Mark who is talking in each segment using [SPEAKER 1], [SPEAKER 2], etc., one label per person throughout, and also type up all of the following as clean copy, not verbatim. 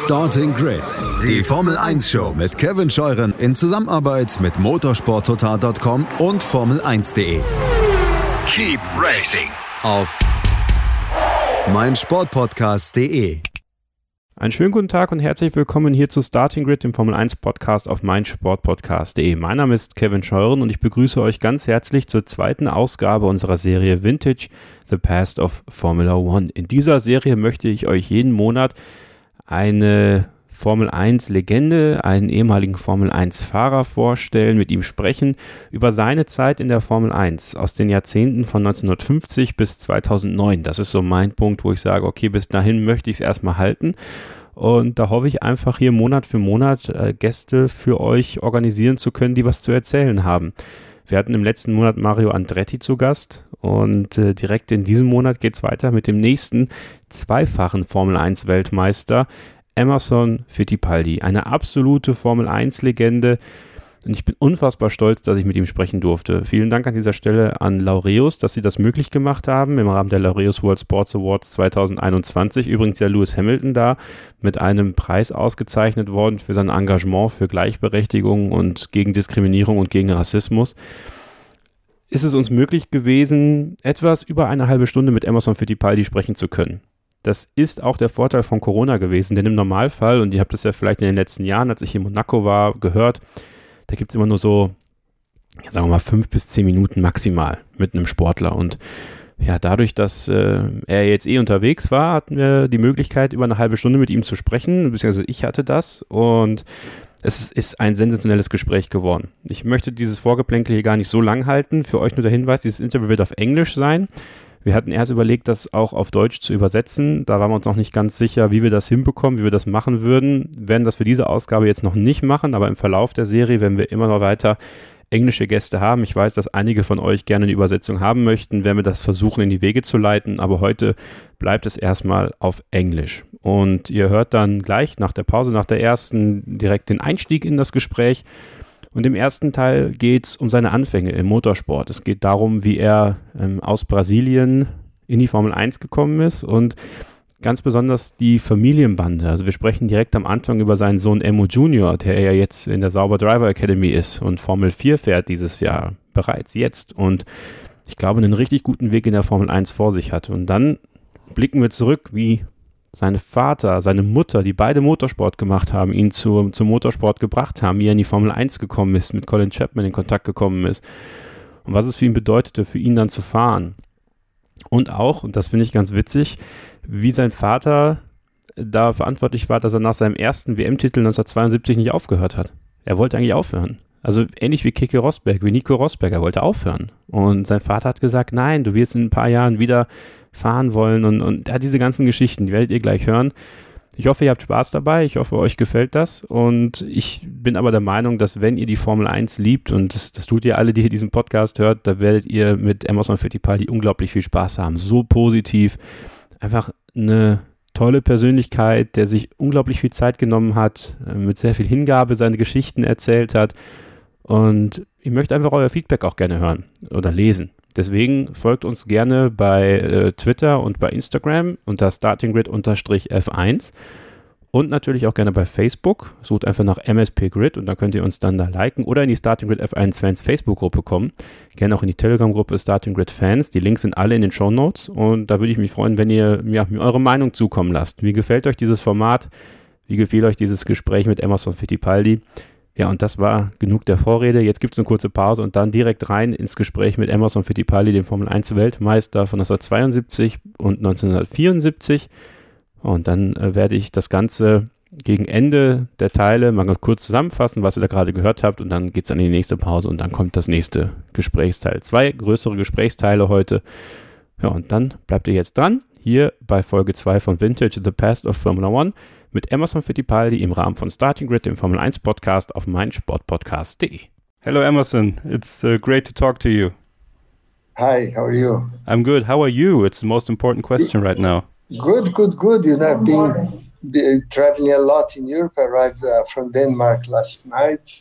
[SPEAKER 1] Starting Grid, die Formel 1 Show mit Kevin Scheuren in Zusammenarbeit mit motorsporttotal.com und Formel1.de.
[SPEAKER 2] Keep racing
[SPEAKER 1] Auf meinsportpodcast.de.
[SPEAKER 3] Einen schönen guten Tag und herzlich willkommen hier zu Starting Grid, dem Formel 1 Podcast auf meinsportpodcast.de. Mein Name ist Kevin Scheuren und ich begrüße euch ganz herzlich zur zweiten Ausgabe unserer Serie Vintage, The Past of Formula One. In dieser Serie möchte ich euch jeden Monat eine Formel 1 Legende, einen ehemaligen Formel 1 Fahrer vorstellen, mit ihm sprechen über seine Zeit in der Formel 1 aus den Jahrzehnten von 1950 bis 2009. Das ist so mein Punkt, wo ich sage, okay, bis dahin möchte ich es erstmal halten. Und da hoffe ich einfach hier Monat für Monat Gäste für euch organisieren zu können, die was zu erzählen haben. Wir hatten im letzten Monat Mario Andretti zu Gast und direkt in diesem Monat geht es weiter mit dem nächsten zweifachen Formel 1 Weltmeister, Emerson Fittipaldi, eine absolute Formel 1 Legende. Und ich bin unfassbar stolz, dass ich mit ihm sprechen durfte. Vielen Dank an dieser Stelle an Laureus, dass sie das möglich gemacht haben im Rahmen der Laureus World Sports Awards 2021. Übrigens ja Lewis Hamilton da mit einem Preis ausgezeichnet worden für sein Engagement für Gleichberechtigung und gegen Diskriminierung und gegen Rassismus. Ist es uns möglich gewesen, etwas über eine halbe Stunde mit Emerson Fittipaldi sprechen zu können. Das ist auch der Vorteil von Corona gewesen, denn im Normalfall, und ihr habt das ja vielleicht in den letzten Jahren, als ich in Monaco war, gehört, da gibt es immer nur so, ja, sagen wir mal 5 bis 10 Minuten maximal mit einem Sportler. Und ja, dadurch, dass er jetzt unterwegs war, hatten wir die Möglichkeit, über eine halbe Stunde mit ihm zu sprechen, beziehungsweise ich hatte das, und es ist ein sensationelles Gespräch geworden. Ich möchte dieses Vorgeplänkel hier gar nicht so lang halten. Für euch nur der Hinweis, dieses Interview wird auf Englisch sein. Wir hatten erst überlegt, das auch auf Deutsch zu übersetzen. Da waren wir uns noch nicht ganz sicher, wie wir das hinbekommen, wie wir das machen würden. Wir werden das für diese Ausgabe jetzt noch nicht machen, aber im Verlauf der Serie werden wir immer noch weiter englische Gäste haben. Ich weiß, dass einige von euch gerne eine Übersetzung haben möchten, werden wir das versuchen in die Wege zu leiten, aber heute bleibt es erstmal auf Englisch. Und ihr hört dann gleich nach der Pause, nach der ersten, direkt den Einstieg in das Gespräch. Und im ersten Teil geht es um seine Anfänge im Motorsport. Es geht darum, wie er aus Brasilien in die Formel 1 gekommen ist und ganz besonders die Familienbande. Also wir sprechen direkt am Anfang über seinen Sohn Emo Junior, der ja jetzt in der Sauber Driver Academy ist und Formel 4 fährt dieses Jahr, bereits jetzt. Und ich glaube, einen richtig guten Weg in der Formel 1 vor sich hat. Und dann blicken wir zurück, wie sein Vater, seine Mutter, die beide Motorsport gemacht haben, ihn zum Motorsport gebracht haben, wie er in die Formel 1 gekommen ist, mit Colin Chapman in Kontakt gekommen ist und was es für ihn bedeutete, für ihn dann zu fahren. Und auch, und das finde ich ganz witzig, wie sein Vater da verantwortlich war, dass er nach seinem ersten WM-Titel 1972 nicht aufgehört hat. Er wollte eigentlich aufhören. Also ähnlich wie Keke Rosberg, wie Nico Rosberg, er wollte aufhören. Und sein Vater hat gesagt, nein, du wirst in ein paar Jahren wieder fahren wollen und ja, diese ganzen Geschichten, die werdet ihr gleich hören. Ich hoffe, ihr habt Spaß dabei, ich hoffe, euch gefällt das und ich bin aber der Meinung, dass wenn ihr die Formel 1 liebt und das tut ihr alle, die hier diesen Podcast hört, da werdet ihr mit Emerson Fittipaldi unglaublich viel Spaß haben. So positiv, einfach eine tolle Persönlichkeit, der sich unglaublich viel Zeit genommen hat, mit sehr viel Hingabe seine Geschichten erzählt hat und ich möchte einfach euer Feedback auch gerne hören oder lesen. Deswegen folgt uns gerne bei Twitter und bei Instagram unter startinggrid_F1 und natürlich auch gerne bei Facebook. Sucht einfach nach MSP Grid und dann könnt ihr uns dann da liken oder in die Starting Grid F1 Fans Facebook-Gruppe kommen. Gerne auch in die Telegram-Gruppe Starting Grid Fans. Die Links sind alle in den Shownotes und da würde ich mich freuen, wenn ihr mir eure Meinung zukommen lasst. Wie gefällt euch dieses Format? Wie gefiel euch dieses Gespräch mit Emerson Fittipaldi? Ja, und das war genug der Vorrede. Jetzt gibt es eine kurze Pause und dann direkt rein ins Gespräch mit Emerson Fittipaldi, dem Formel 1 Weltmeister von 1972 und 1974. Und dann werde ich das Ganze gegen Ende der Teile mal ganz kurz zusammenfassen, was ihr da gerade gehört habt. Und dann geht es an die nächste Pause und dann kommt das nächste Gesprächsteil. 2 größere Gesprächsteile heute. Ja, und dann bleibt ihr jetzt dran, hier bei Folge 2 von Vintage, The Past of Formula One, mit Emerson Fittipaldi im Rahmen von Starting Grid, dem Formel 1 Podcast auf meinsportpodcast.de. Hello Emerson, it's great to talk to you.
[SPEAKER 4] Hi, how are you?
[SPEAKER 3] I'm good. How are you? It's the most important question right now.
[SPEAKER 4] Good. You know, I've been traveling a lot in Europe. I arrived from Denmark last night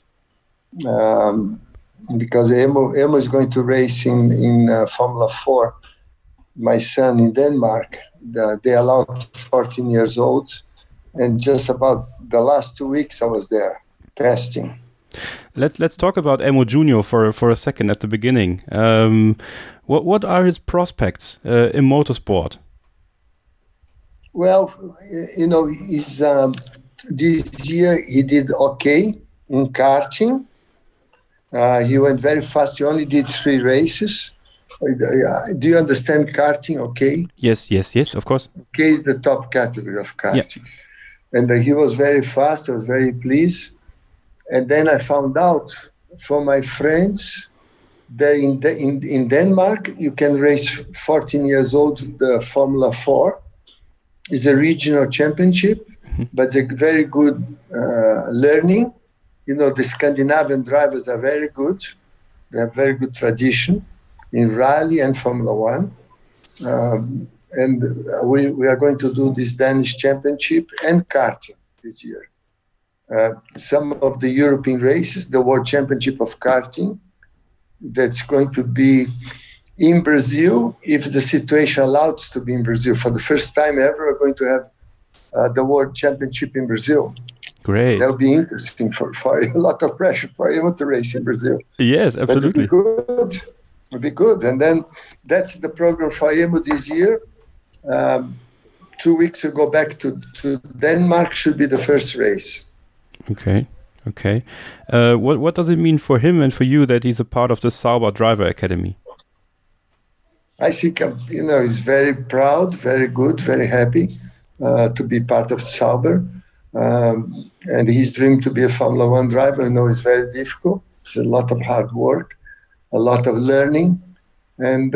[SPEAKER 4] because Emo is going to race in Formula 4. My son in Denmark, they allowed 14 years old. And just about the last 2 weeks, I was there testing.
[SPEAKER 3] Let's talk about Emo Junior for a second at the beginning. What are his prospects in motorsport?
[SPEAKER 4] Well, he's, this year he did okay in karting. He went very fast. He only did 3 races. Do you understand karting? Okay.
[SPEAKER 3] Yes, of course.
[SPEAKER 4] Okay is the top category of karting. Yeah. And he was very fast. I was very pleased. And then I found out from my friends that in Denmark, you can race 14 years old, the Formula 4. It's a regional championship, but it's a very good learning. The Scandinavian drivers are very good. They have very good tradition in rally and Formula 1. And we are going to do this Danish championship and karting this year. Some of the European races, the World Championship of Karting, that's going to be in Brazil, if the situation allows to be in Brazil. For the first time ever, we're going to have the World Championship in Brazil.
[SPEAKER 3] Great.
[SPEAKER 4] That'll be interesting for a lot of pressure for him to race in Brazil.
[SPEAKER 3] Yes, absolutely.
[SPEAKER 4] It'll be good. And then that's the program for Emo this year. 2 weeks ago back to Denmark should be the first race.
[SPEAKER 3] Okay. What does it mean for him and for you that he's a part of the Sauber Driver Academy?
[SPEAKER 4] I think, he's very proud, very good, very happy to be part of Sauber. And his dream to be a Formula 1 driver, I know, is very difficult. It's a lot of hard work, a lot of learning. And,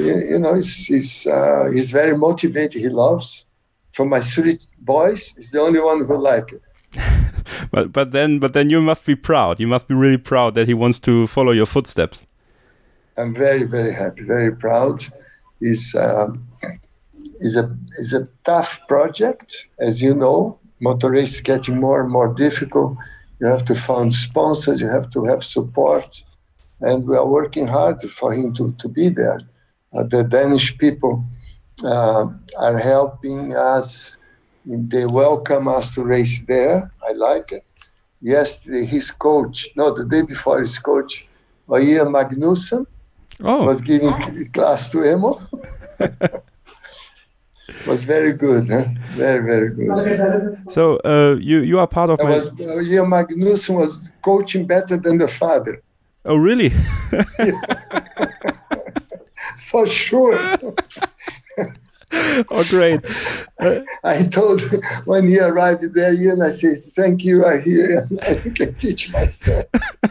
[SPEAKER 4] he's very motivated. He loves. For my 3 boys, he's the only one who like it.
[SPEAKER 3] But then you must be proud. You must be really proud that he wants to follow your footsteps.
[SPEAKER 4] I'm very, very happy, very proud. It's a tough project, as you know. Motor race is getting more and more difficult. You have to find sponsors. You have to have support, and we are working hard for him to be there. The Danish people are helping us. They welcome us to race there. I like it. Yesterday, the day before, his coach, Ian Magnussen, was giving class to Emo. Was very good, huh? Very, very good.
[SPEAKER 3] So you are part of
[SPEAKER 4] Ian Magnussen was coaching better than the father.
[SPEAKER 3] Oh, really?
[SPEAKER 4] For sure.
[SPEAKER 3] Oh, great.
[SPEAKER 4] I told when he arrived there, Ian, I said, thank you, are here, and I can teach myself.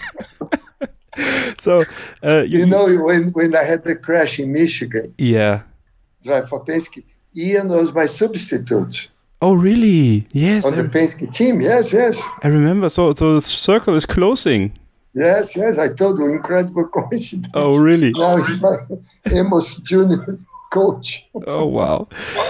[SPEAKER 3] So,
[SPEAKER 4] when I had the crash in Michigan, drive for Penske, Ian was my substitute.
[SPEAKER 3] Oh, really? Yes.
[SPEAKER 4] On the Penske team, yes.
[SPEAKER 3] I remember. So the circle is closing.
[SPEAKER 4] Yes. I told you, incredible coincidence.
[SPEAKER 3] Oh, really?
[SPEAKER 4] Now he's my Emos junior coach.
[SPEAKER 3] Oh, wow.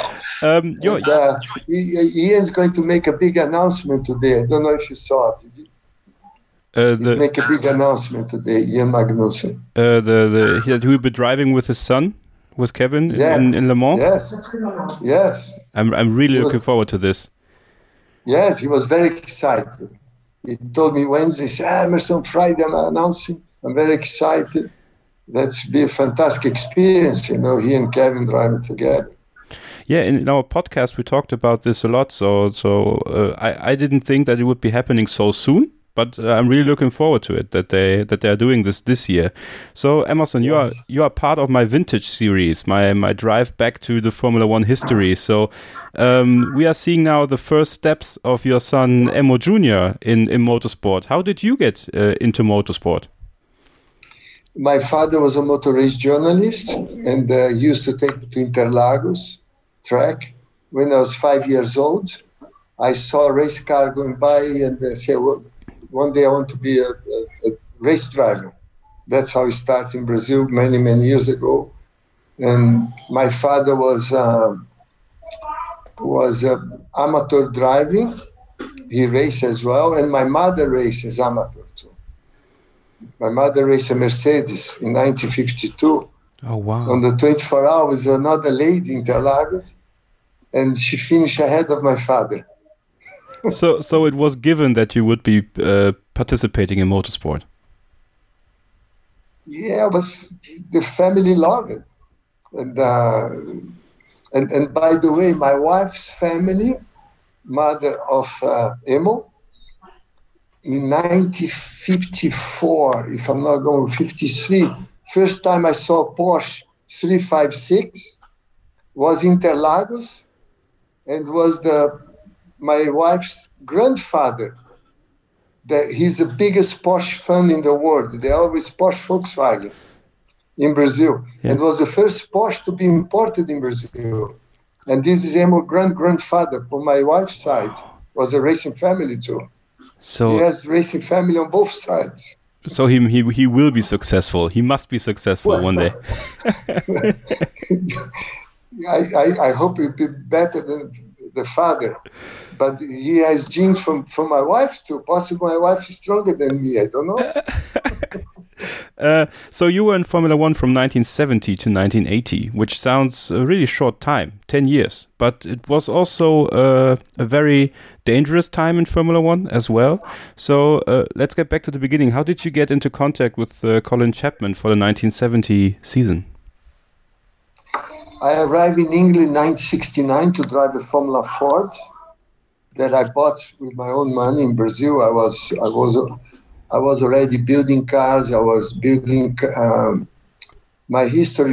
[SPEAKER 4] Ian's going to make a big announcement today. I don't know if you saw it. He'll make a big announcement today, Ian Magnussen.
[SPEAKER 3] He will be driving with his son, with Kevin, in Le Mans?
[SPEAKER 4] Yes.
[SPEAKER 3] I'm really looking forward to this.
[SPEAKER 4] Yes, he was very excited. He told me Wednesday, Emerson, Friday I'm announcing. I'm very excited. That's be a fantastic experience, he and Kevin driving together.
[SPEAKER 3] Yeah, in our podcast we talked about this a lot. So I didn't think that it would be happening so soon, but I'm really looking forward to it that they are doing this year. So Emerson, you are part of my vintage series, my drive back to the Formula 1 history. So we are seeing now the first steps of your son Emo Junior in motorsport. How did you get into motorsport?
[SPEAKER 4] My father was a motor race journalist and used to take me to Interlagos track. When I was 5 years old, I saw a race car going by and said, well, one day I want to be a race driver. That's how it started in Brazil many, many years ago. And my father was amateur driving. He raced as well. And my mother races amateur too. My mother raced a Mercedes in 1952.
[SPEAKER 3] Oh, wow.
[SPEAKER 4] On the 24 hours, another lady in Interlagos, and she finished ahead of my father.
[SPEAKER 3] So it was given that you would be participating in motorsport.
[SPEAKER 4] Yeah, but the family loved it. And by the way, my wife's family, mother of Emo, in 1954, if I'm not going 53, first time I saw Porsche 356 was Interlagos, and was my wife's grandfather. He's the biggest Porsche fan in the world. They always Porsche Volkswagen in Brazil. Yeah. And was the first Porsche to be imported in Brazil. And this is Emo grandfather from my wife's side. Was a racing family too. So he has racing family on both sides.
[SPEAKER 3] So he will be successful. He must be successful one day.
[SPEAKER 4] I hope he'll be better than the father. But he has genes from my wife too. Possibly my wife is stronger than me. I don't know.
[SPEAKER 3] So you were in Formula One from 1970 to 1980, which sounds a really short time, 10 years. But it was also a very dangerous time in Formula One as well. So let's get back to the beginning. How did you get into contact with Colin Chapman for the 1970 season?
[SPEAKER 4] I arrived in England in 1969 to drive a Formula Ford that I bought with my own money in Brazil. I was already building cars. I was building my history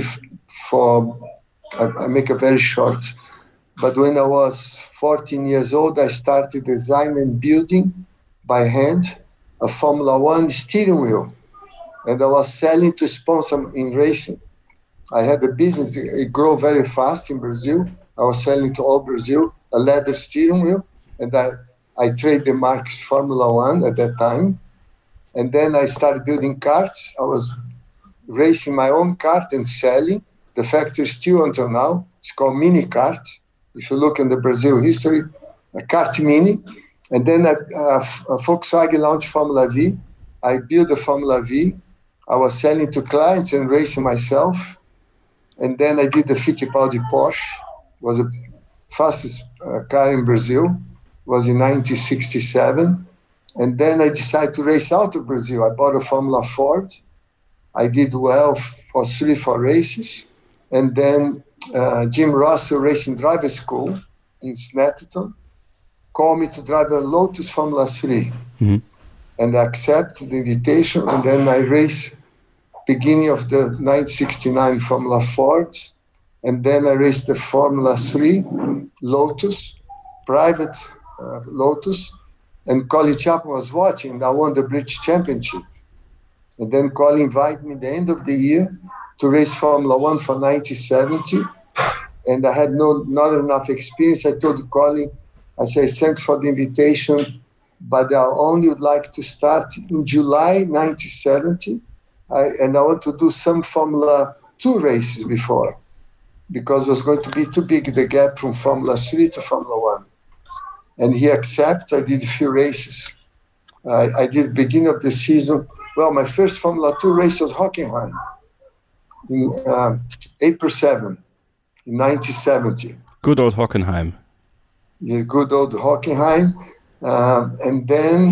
[SPEAKER 4] I make it very short. But when I was 14 years old, I started designing and building by hand a Formula One steering wheel. And I was selling to sponsor in racing. I had a business, it grew very fast in Brazil. I was selling to all Brazil a leather steering wheel. And I trademarked Formula One at that time. And then I started building karts. I was racing my own kart and selling. The factory still until now. It's called Mini Kart. If you look in the Brazil history, a kart mini. And then Volkswagen launched Formula V. I built the Formula V. I was selling to clients and racing myself. And then I did the Fittipaldi Porsche. It was the fastest car in Brazil. It was in 1967. And then I decided to race out of Brazil. I bought a Formula Ford. I did well for 3-4 races. And then Jim Russell Racing Driver School in Snetterton called me to drive a Lotus Formula 3. Mm-hmm. And I accepted the invitation. And then I raced beginning of the 1969 Formula Ford. And then I raced the Formula 3 Lotus, private Lotus. And Colin Chapman was watching. I won the British Championship. And then Colin invited me at the end of the year to race Formula One for 1970. And I had not enough experience. I told Colin, I said, thanks for the invitation, but I only would like to start in July 1970. And I want to do some Formula 2 races before, because it was going to be too big, the gap from Formula 3 to Formula 1. And he accepted. I did a few races. I did beginning of the season. Well, my first Formula 2 race was Hockenheim in April 7, in 1970.
[SPEAKER 3] Good old Hockenheim.
[SPEAKER 4] Yeah, good old Hockenheim. And then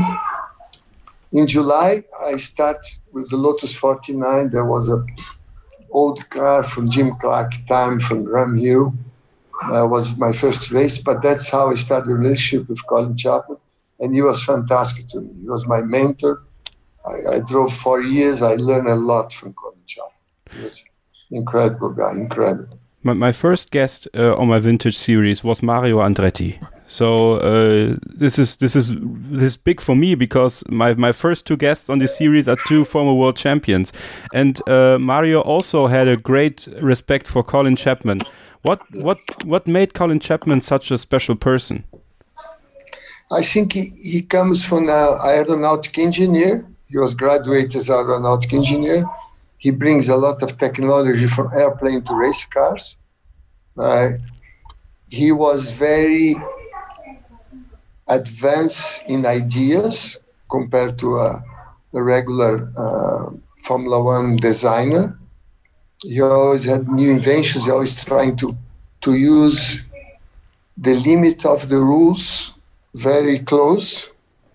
[SPEAKER 4] in July, I started with the Lotus 49. There was an old car from Jim Clark time from Graham Hill. Was my first race, but that's how I started a relationship with Colin Chapman. And he was fantastic to me. He was my mentor. I drove 4 years. I learned a lot from Colin Chapman. He was an incredible guy, incredible.
[SPEAKER 3] My first guest on my vintage series was Mario Andretti. So this is big for me because my first two guests on this series are two former world champions, and Mario also had a great respect for Colin Chapman. What made Colin Chapman such a special person?
[SPEAKER 4] I think he comes from an aeronautic engineer. He was graduated as an aeronautic engineer. He brings a lot of technology from airplane to race cars. He was very advanced in ideas compared to a regular Formula One designer. He always had new inventions. He always trying to use the limit of the rules very close.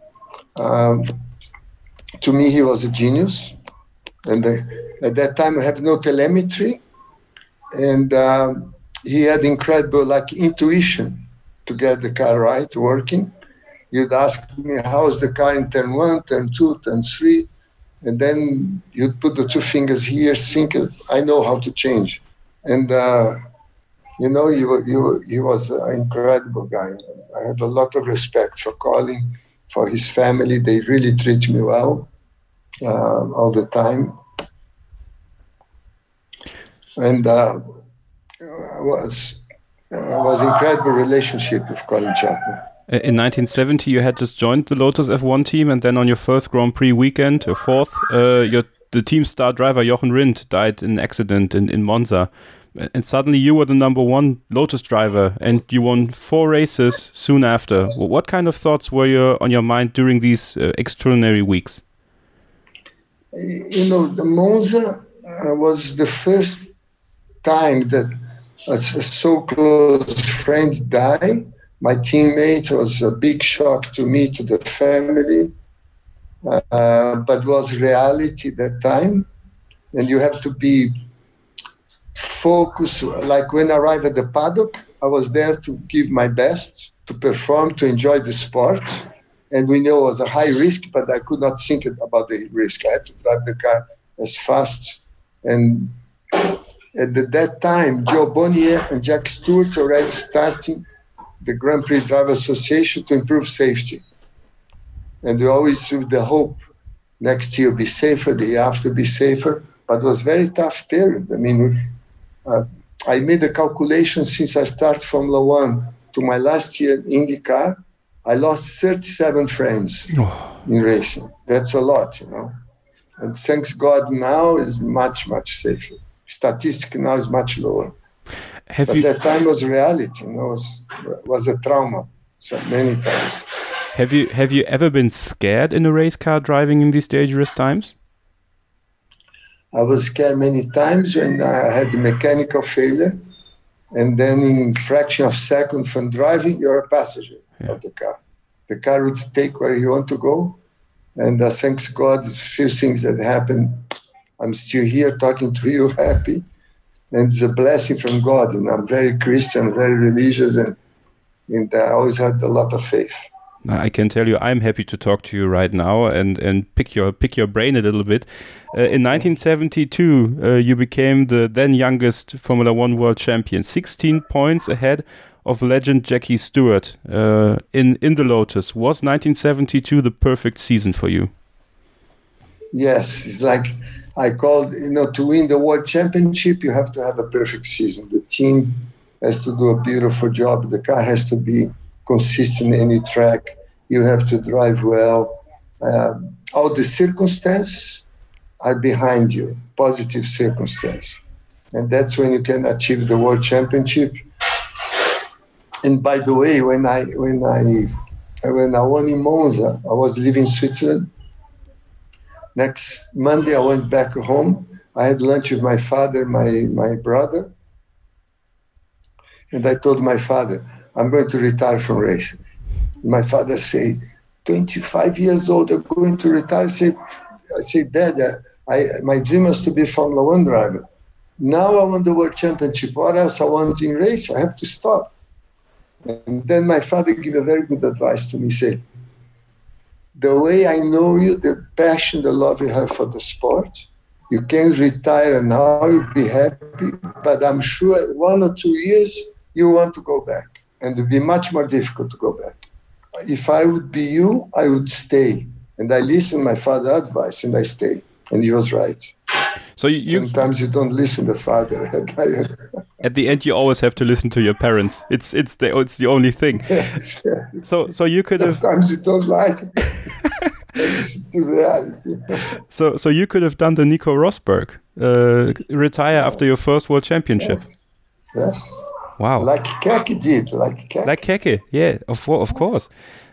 [SPEAKER 4] To me, he was a genius. And at that time, I have no telemetry. And he had incredible intuition to get the car right, working. You'd ask me, how's the car in turn 1, turn 2, turn 3? And then you'd put the 2 fingers here, sync it. I know how to change. And, he was an incredible guy. I had a lot of respect for Colin, for his family. They really treat me well all the time. And it was incredible relationship with Colin Chapman.
[SPEAKER 3] In 1970, you had just joined the Lotus F1 team, and then on your first Grand Prix weekend, your fourth, the team star driver Jochen Rindt died in an accident in Monza. And suddenly you were the number 1 Lotus driver, and you won 4 races soon after. What kind of thoughts were on your mind during these extraordinary weeks?
[SPEAKER 4] The Monza was the first time that a so close friend died. My teammate was a big shock to me, to the family, but was reality at that time. And you have to be focused. Like when I arrived at the paddock, I was there to give my best, to perform, to enjoy the sport. And we know it was a high risk, but I could not think about the risk. I had to drive the car as fast. And at that time, Joe Bonnier and Jack Stewart already starting the Grand Prix Driver Association to improve safety. And we always with the hope next year be safer, the year after be safer. But it was a very tough period. I mean, I made a calculation since I started Formula One to my last year in IndyCar. I lost 37 friends in racing. That's a lot, And thanks God now is much, much safer. Statistic now is much lower. But that time was reality, was a trauma, so many times.
[SPEAKER 3] Have you ever been scared in a race car driving in these dangerous times?
[SPEAKER 4] I was scared many times when I had a mechanical failure, and then in fraction of a second from driving, you're a passenger of the car. The car would take where you want to go, and thanks God, a few things that happened. I'm still here talking to you, happy. And it's a blessing from God. I'm very Christian, very religious, and I always had a lot of faith.
[SPEAKER 3] I can tell you, I'm happy to talk to you right now and pick your brain a little bit. In 1972, you became the then youngest Formula One world champion, 16 points ahead of legend Jackie Stewart in the Lotus. Was 1972 the perfect season for you?
[SPEAKER 4] Yes, it's like I called, to win the world championship, you have to have a perfect season. The team has to do a beautiful job. The car has to be consistent in any track. You have to drive well. All the circumstances are behind you, positive circumstances. And that's when you can achieve the world championship. And by the way, when I won in Monza, I was living in Switzerland. Next Monday, I went back home. I had lunch with my father, my brother. And I told my father, I'm going to retire from racing. My father said, 25 years old, I'm going to retire. I said, Dad, my dream was to be a Formula One driver. Now I won the world championship. What else I want in race? I have to stop. And then my father gave a very good advice to me. He said, the way I know you, the passion, the love you have for the sport, you can retire now, you'll be happy, but I'm sure 1 or 2 years, you want to go back. And it'll be much more difficult to go back. If I would be you, I would stay. And I listened to my father's advice and I stayed. And he was right.
[SPEAKER 3] So
[SPEAKER 4] sometimes you don't listen to father.
[SPEAKER 3] At the end, you always have to listen to your parents. It's the only thing.
[SPEAKER 4] Yes.
[SPEAKER 3] So you could have.
[SPEAKER 4] Sometimes you don't like it. It's the reality.
[SPEAKER 3] So you could have done the Nico Rosberg, retire after your first world championship.
[SPEAKER 4] Yes.
[SPEAKER 3] Wow.
[SPEAKER 4] Like Keke did.
[SPEAKER 3] Like Keke, yeah, of course.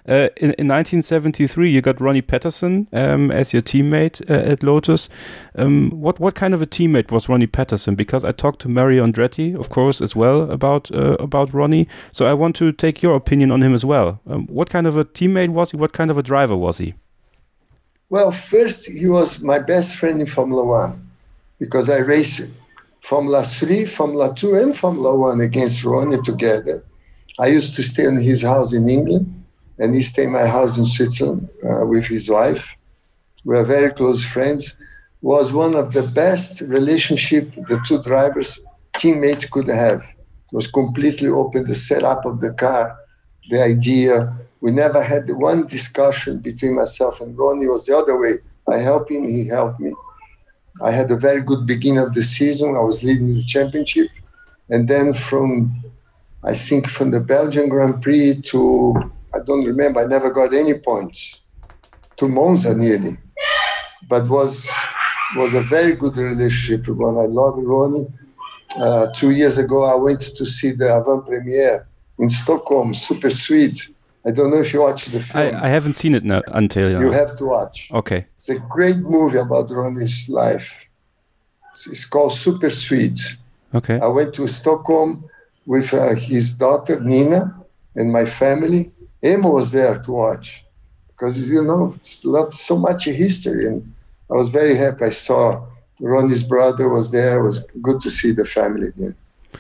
[SPEAKER 3] In 1973, you got Ronnie Peterson as your teammate at Lotus. What kind of a teammate was Ronnie Peterson? Because I talked to Mario Andretti, of course, as well about Ronnie. So I want to take your opinion on him as well. What kind of a teammate was he? What kind of a driver was he?
[SPEAKER 4] Well, first, he was my best friend in Formula One because I raced Formula 3, Formula 2, and Formula 1 against Ronnie together. I used to stay in his house in England, and he stayed in my house in Switzerland with his wife. We are very close friends. Was one of the best relationship the two drivers, teammates could have. It was completely open, the setup of the car, the idea. We never had one discussion between myself and Ronnie. It was the other way. I helped him, he helped me. I had a very good beginning of the season. I was leading the championship. And then from the Belgian Grand Prix to, I don't remember, I never got any points, to Monza nearly. But was a very good relationship with Ronnie. I love Ronnie. 2 years ago, I went to see the avant-premiere in Stockholm, super sweet. I don't know if you watched the film.
[SPEAKER 3] I haven't seen it until
[SPEAKER 4] you have to watch.
[SPEAKER 3] Okay.
[SPEAKER 4] It's a great movie about Ronnie's life. It's called Super Sweet.
[SPEAKER 3] Okay.
[SPEAKER 4] I went to Stockholm with his daughter, Nina, and my family. Emma was there to watch because, it's so much history. And I was very happy. I saw Ronnie's brother was there. It was good to see the family again.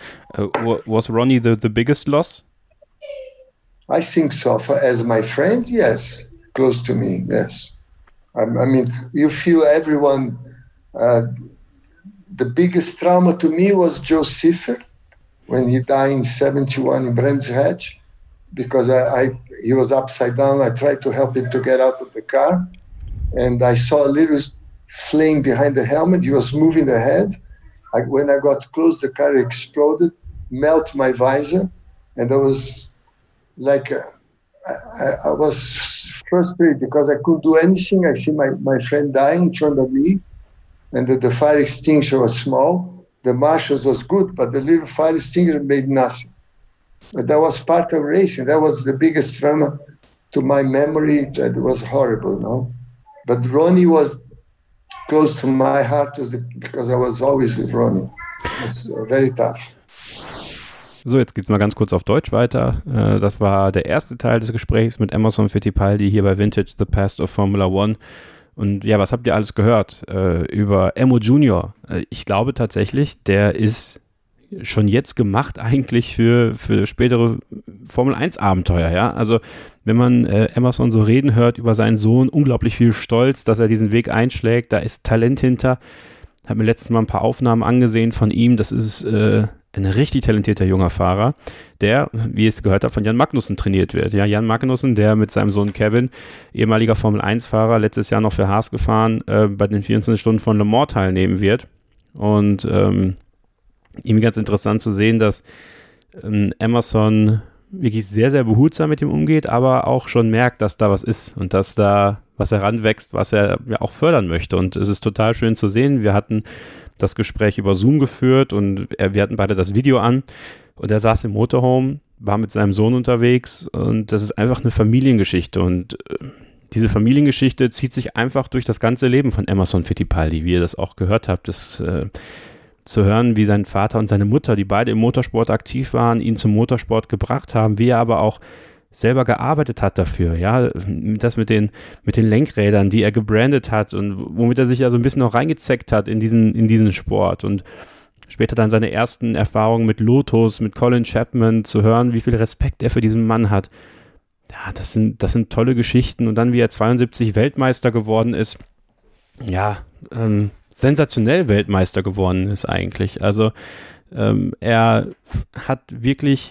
[SPEAKER 3] Was Ronnie the biggest loss?
[SPEAKER 4] I think so. As my friend, yes. Close to me, yes. I mean, you feel everyone. The biggest trauma to me was Joe Siffer when he died in 1971 in Brands Hatch, because he was upside down. I tried to help him to get out of the car, and I saw a little flame behind the helmet. He was moving the head. When I got close, the car exploded, melted my visor, and I was like, I was frustrated because I couldn't do anything. I see my friend dying in front of me, and the fire extinguisher was small. The marshals was good, but the little fire extinguisher made nothing. But that was part of racing. That was the biggest trauma to my memory. That was horrible, no? But Ronnie was close to my heart because I was always with Ronnie. It's very tough.
[SPEAKER 3] So, jetzt geht's mal ganz kurz auf Deutsch weiter. Das war der erste Teil des Gesprächs mit Emerson Fittipaldi hier bei Vintage, The Past of Formula One. Und ja, was habt ihr alles gehört über Emo Junior? Ich glaube tatsächlich, der ist schon jetzt gemacht eigentlich für spätere Formel 1 Abenteuer, ja. Also wenn man Emerson so reden hört über seinen Sohn, unglaublich viel Stolz, dass er diesen Weg einschlägt, da ist Talent hinter. Habe mir letztes Mal ein paar Aufnahmen angesehen von ihm, das ist ein richtig talentierter junger Fahrer, der, wie ihr es gehört habt, von Jan Magnussen trainiert wird. Ja, Jan Magnussen, der mit seinem Sohn Kevin, ehemaliger Formel-1-Fahrer, letztes Jahr noch für Haas gefahren, bei den 24 Stunden von Le Mans teilnehmen wird. Und irgendwie ganz interessant zu sehen, dass Emerson wirklich sehr, sehr behutsam mit ihm umgeht, aber auch schon merkt, dass da was ist und dass da was heranwächst, was er ja auch fördern möchte. Und es ist total schön zu sehen. Wir hatten das Gespräch über Zoom geführt und wir hatten beide das Video an und er saß im Motorhome, war mit seinem Sohn unterwegs und das ist einfach eine Familiengeschichte und diese Familiengeschichte zieht sich einfach durch das ganze Leben von Emerson Fittipaldi, wie ihr das auch gehört habt, das zu hören, wie sein Vater und seine Mutter, die beide im Motorsport aktiv waren, ihn zum Motorsport gebracht haben, wie er aber auch selber gearbeitet hat dafür, ja, das mit den Lenkrädern, die er gebrandet hat und womit er sich ja so ein bisschen auch reingezeckt hat in diesen Sport und später dann seine ersten Erfahrungen mit Lotus, mit Colin Chapman zu hören, wie viel Respekt er für diesen Mann hat. Ja, das sind tolle Geschichten und dann, wie er 72 Weltmeister geworden ist, ja, sensationell Weltmeister geworden ist eigentlich. Also er hat wirklich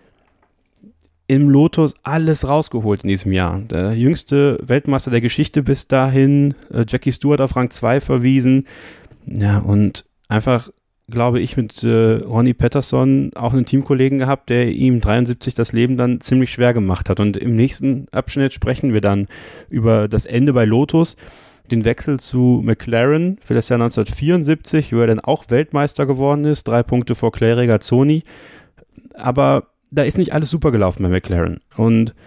[SPEAKER 3] im Lotus alles rausgeholt in diesem Jahr. Der jüngste Weltmeister der Geschichte bis dahin, Jackie Stewart auf Rang 2 verwiesen. Ja, und einfach, glaube ich, mit Ronnie Peterson auch einen Teamkollegen gehabt, der ihm 73 das Leben dann ziemlich schwer gemacht hat. Und im nächsten Abschnitt sprechen wir dann über das Ende bei Lotus, den Wechsel zu McLaren für das Jahr 1974, wo er dann auch Weltmeister geworden ist, 3 Punkte vor Clay Regazzoni. Aber da ist nicht alles super gelaufen bei McLaren. Und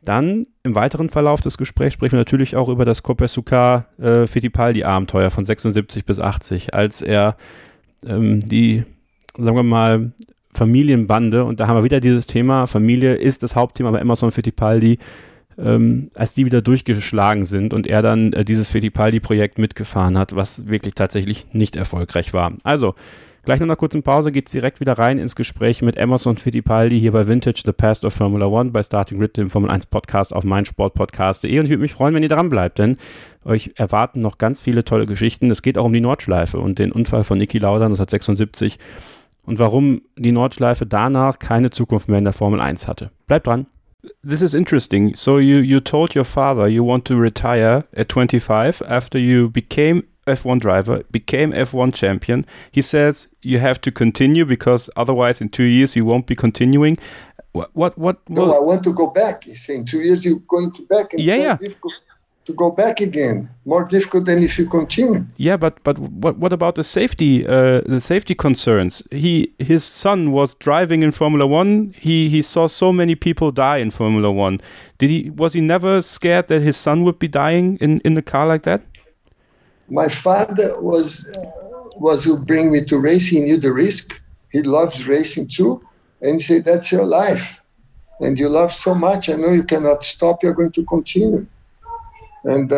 [SPEAKER 3] Dann im weiteren Verlauf des Gesprächs sprechen wir natürlich auch über das Copperscucar-Fittipaldi-Abenteuer von 76 bis 80, als er die, sagen wir mal, Familienbande, und da haben wir wieder dieses Thema, Familie ist das Hauptthema bei Emerson Fittipaldi, als die wieder durchgeschlagen sind und er dann dieses Fittipaldi-Projekt mitgefahren hat, was wirklich tatsächlich nicht erfolgreich war. Also, gleich nach einer kurzen Pause geht es direkt wieder rein ins Gespräch mit Emerson Fittipaldi hier bei Vintage, The Past of Formula One, bei Starting Grid, dem Formel 1 Podcast auf meinsportpodcast.de, und ich würde mich freuen, wenn ihr dran bleibt, denn euch erwarten noch ganz viele tolle Geschichten. Es geht auch um die Nordschleife und den Unfall von Niki Lauda 1976 und warum die Nordschleife danach keine Zukunft mehr in der Formel 1 hatte. Bleibt dran. This is interesting. So you told your father you want to retire at 25 after you became F1 driver, became F1 champion. He says you have to continue because otherwise in 2 years you won't be continuing. What?
[SPEAKER 4] No, I want to go back. He's saying 2 years you're going to back. And
[SPEAKER 3] yeah.
[SPEAKER 4] Difficult to go back again. More difficult than if you continue.
[SPEAKER 3] Yeah, but what about the safety concerns? His son was driving in Formula One. He saw so many people die in Formula One. Was he never scared that his son would be dying in a car like that?
[SPEAKER 4] My father was who bring me to racing. He knew the risk. He loves racing too, and he said, "That's your life, and you love so much. I know you cannot stop. You're going to continue." And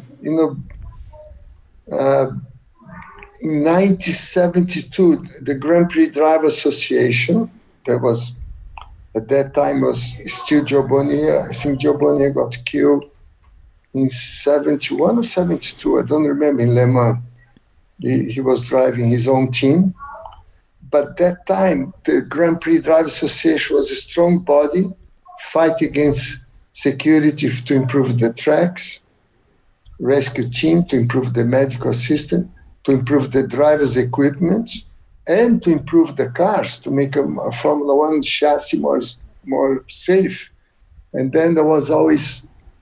[SPEAKER 4] in 1972, the Grand Prix Driver Association, that was at that time was still Joe Bonnier. I think Joe Bonnier got killed in 71 or 72, I don't remember, in Le Mans. He was driving his own team. But that time, the Grand Prix Driver Association was a strong body, fight against security to improve the tracks, rescue team to improve the medical system, to improve the driver's equipment, and to improve the cars, to make a Formula One chassis more safe. And then there was always,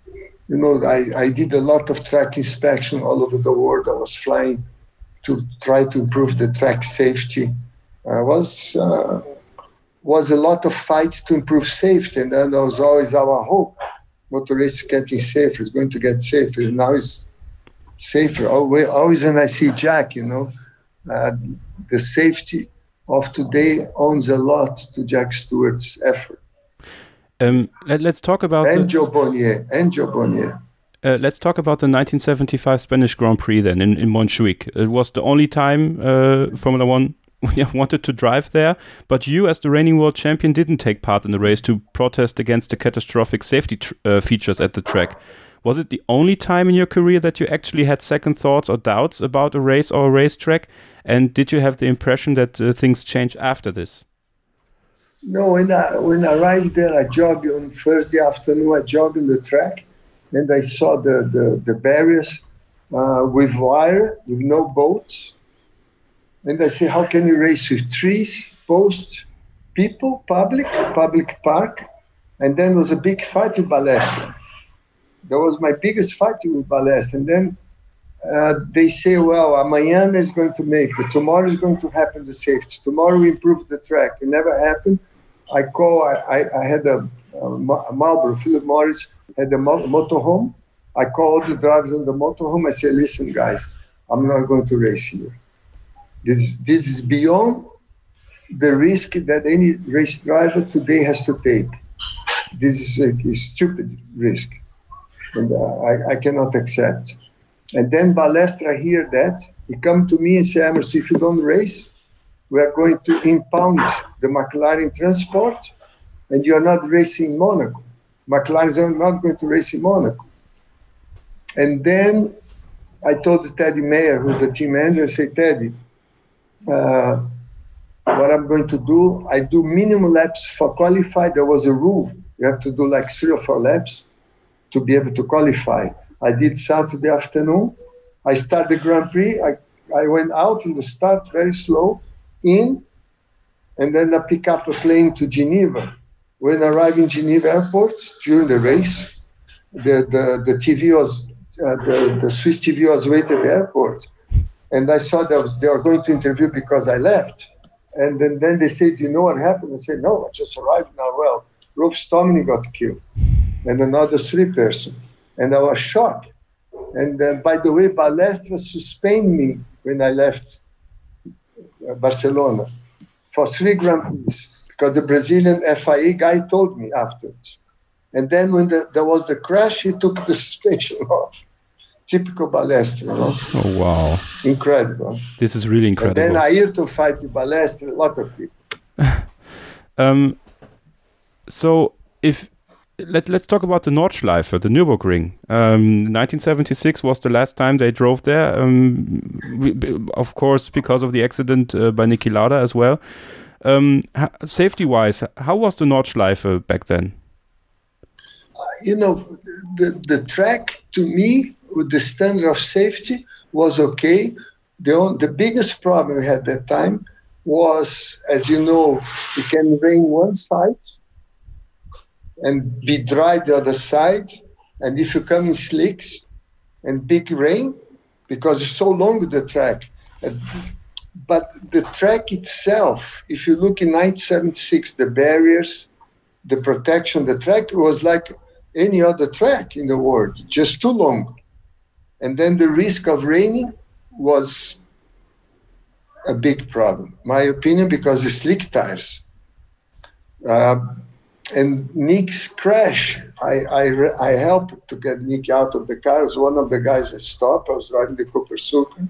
[SPEAKER 4] I did a lot of track inspection all over the world. I was flying to try to improve the track safety. Was a lot of fights to improve safety, and then there was always our hope. Motorists getting safer, it's going to get safer. Now it's safer. Always when I see Jack, the safety of today owns a lot to Jack Stewart's effort.
[SPEAKER 3] Let's talk about
[SPEAKER 4] Joe Bonnier.
[SPEAKER 3] Let's talk about the 1975 Spanish Grand Prix then in Montjuic. It was the only time Formula One wanted to drive there, but you, as the reigning world champion, didn't take part in the race to protest against the catastrophic safety features at the track. Was it the only time in your career that you actually had second thoughts or doubts about a race or a racetrack? And did you have the impression that things changed after this?
[SPEAKER 4] No, when I arrived there, I jogged on Thursday afternoon. I jogged on the track, and I saw the barriers with wire, with no boats. And I said, how can you race with trees, posts, people, public park? And then was a big fight with Balestra. That was my biggest fight with Balestra. And then they say, well, amanhã is going to make it. Tomorrow is going to happen the safety. Tomorrow we improve the track. It never happened. I had a Marlboro, Philip Morris had a motorhome. I called the drivers on the motorhome. I said, listen, guys, I'm not going to race here. This is beyond the risk that any race driver today has to take. This is a stupid risk, and I cannot accept. And then Balestra hear that. He come to me and say, Emerson, if you don't race, we are going to impound the McLaren transport, and you are not racing in Monaco. McLaren is not going to race in Monaco. And then I told Teddy Mayer, who's the team manager, I say, Teddy, what I'm going to do, I do minimum laps for qualify. There was a rule. You have to do like 3 or 4 laps to be able to qualify. I did Saturday afternoon. I started the Grand Prix. I went out in the start very slow, and then I pick up a plane to Geneva. When I arrived in Geneva airport during the race, the TV was, the Swiss TV was waiting at the airport. And I saw that they were going to interview because I left. And then they said, you know what happened? I said, no, I just arrived now. Well, Rob Stomney got killed. and another 3 persons. And I was shocked. And by the way, Balestra suspended me when I left Barcelona for 3 Grand Prix, because the Brazilian FIA guy told me afterwards. And then when there was the crash, he took the suspension off. Typical Balestra, you know?
[SPEAKER 3] Oh, wow.
[SPEAKER 4] Incredible.
[SPEAKER 3] This is really incredible.
[SPEAKER 4] And then Ayrton fight with Balestra, a lot of people.
[SPEAKER 3] So let's talk about the Nordschleife, the Nürburgring. 1976 was the last time they drove there. Of course, because of the accident by Niki Lauda as well. Safety-wise, how was the Nordschleife back then?
[SPEAKER 4] You know, the track, to me, with the standard of safety, was okay. The biggest problem we had at that time was, as you know, it can rain one side and be dry the other side. And if you come in slicks and big rain, because it's so long, the track. But the track itself, if you look in 1976, the barriers, the protection, the track was like any other track in the world, just too long. And then the risk of raining was a big problem, my opinion, because it's slick tires. And Nick's crash, I helped to get Nick out of the car. I was one of the guys that stopped. I was driving the Cooper-Suzuki.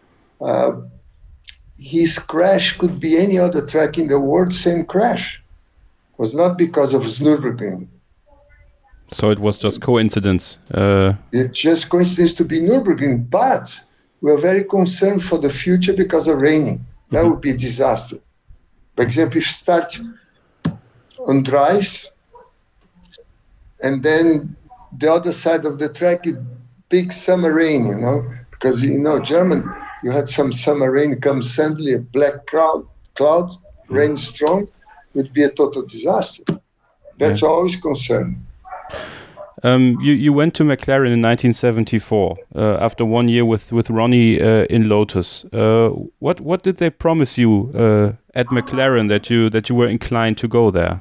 [SPEAKER 4] His crash could be any other track in the world, same crash. It was not because of Nürburgring.
[SPEAKER 3] So it was just coincidence.
[SPEAKER 4] It's just coincidence to be Nürburgring, but we're very concerned for the future because of raining. That would be a disaster. For example, if you start on dries, and then the other side of the track is big summer rain, you know, because, you know, German, you had some summer rain, comes suddenly, a black cloud, rain strong, it would be a total disaster. That's always concern.
[SPEAKER 3] You went to McLaren in 1974 after 1 year with Ronnie in Lotus. What did they promise you at McLaren that you were inclined to go there?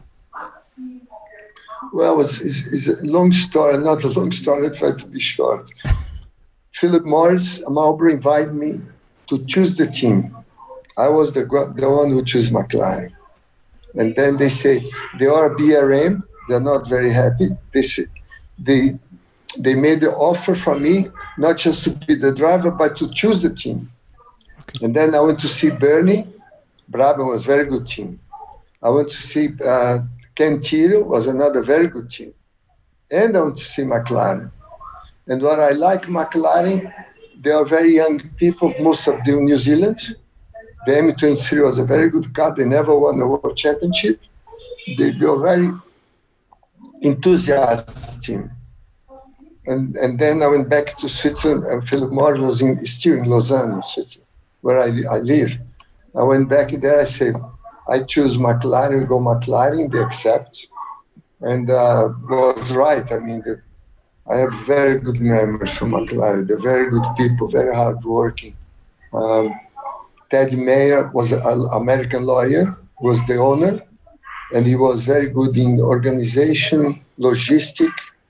[SPEAKER 4] Well, it's a long story, not a long story. I try to be short. Philip Morris, Marlboro, invited me to choose the team. I was the one who chose McLaren. And then they say, they are BRM, they're not very happy. They made the offer for me, not just to be the driver, but to choose the team. Okay. And then I went to see Bernie. Brabham was a very good team. I went to see Ken Tyrrell, was another very good team. And I went to see McLaren. And what I like McLaren, they are very young people, most of them New Zealand. The M23 was a very good car. They never won the World Championship. They were very enthusiastic team. And then I went back to Switzerland, and Philip Morris was still in Lausanne, Switzerland, where I live. I went back there, I said, I choose McLaren, go McLaren, they accept. And was right. I mean, I have very good memories from McLaren. They're very good people, very hardworking. Ted Mayer was an American lawyer, was the owner, and he was very good in organization, logistic.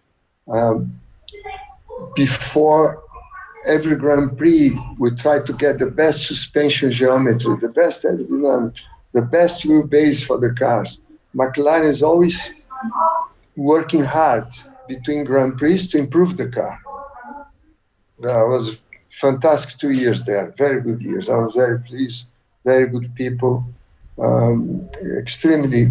[SPEAKER 4] Before every Grand Prix, we try to get the best suspension geometry, the best aerodynamic, the best wheelbase for the cars. McLaren is always working hard between Grand Prix to improve the car. That was fantastic 2 years there, very good years. I was very pleased, very good people, extremely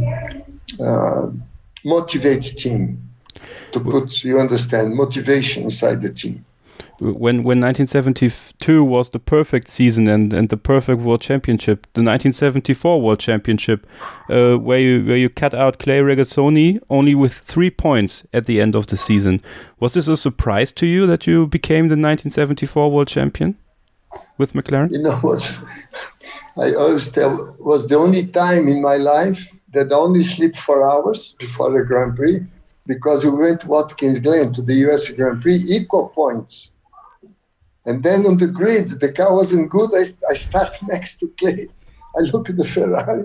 [SPEAKER 4] motivated team to put, you understand, motivation inside the team.
[SPEAKER 3] When 1972 was the perfect season and the perfect World Championship, the 1974 World Championship, where you cut out Clay Regazzoni only with 3 points at the end of the season. Was this a surprise to you that you became the 1974 World Champion with McLaren?
[SPEAKER 4] You know, I always tell, was the only time in my life that I only sleep 4 hours before the Grand Prix, because we went to Watkins Glen to the US Grand Prix, equal points. And then on the grid, the car wasn't good. I started next to Clay. I look at the Ferrari.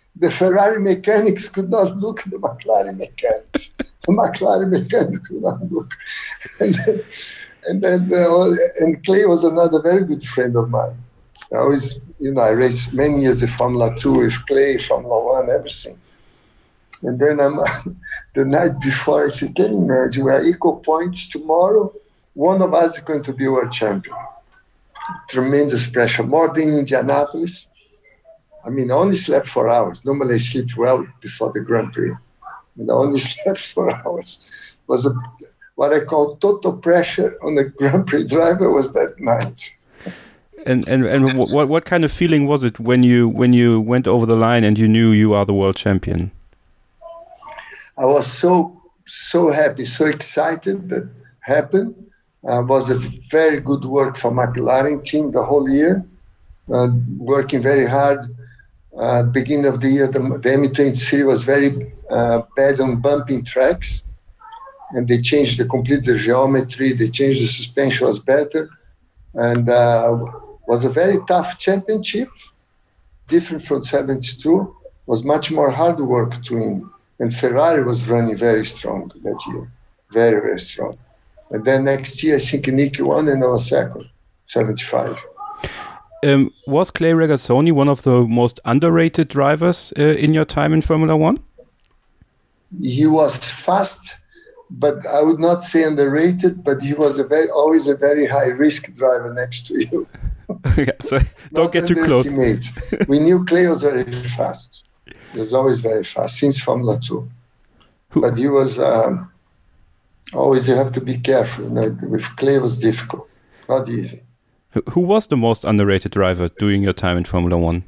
[SPEAKER 4] the Ferrari mechanics could not look at the McLaren mechanics. The McLaren mechanics could not look. And Clay was another very good friend of mine. I raced many years in Formula 2 with Clay, Formula 1, everything. And then the night before, I said, can you imagine, we are equal points tomorrow. One of us is going to be world champion. Tremendous pressure, more than Indianapolis. I mean, I only slept 4 hours. Normally I sleep well before the Grand Prix. And I only slept 4 hours. Was what I call total pressure on the Grand Prix driver was that night.
[SPEAKER 3] And what kind of feeling was it when you went over the line and you knew you are the world champion?
[SPEAKER 4] I was so happy, so excited that happened. Was a very good work for McLaren team the whole year, working very hard. Beginning of the year, the M23 was very bad on bumping tracks, and they changed the geometry. They changed the suspension, was better, and was a very tough championship, different from 72. Was much more hard work to win. And Ferrari was running very strong that year, very, very strong. And then next year, I think Nicky won and I was second, 75.
[SPEAKER 3] Was Clay Regazzoni one of the most underrated drivers in your time in Formula One?
[SPEAKER 4] He was fast, but I would not say underrated, but he was always a very high-risk driver next to you.
[SPEAKER 3] Okay, so don't get too close.
[SPEAKER 4] We knew Clay was very fast. He was always very fast, since Formula 2. But he was... always you have to be careful. With Clay it was difficult, not easy.
[SPEAKER 3] Who was the most underrated driver during your time in Formula One?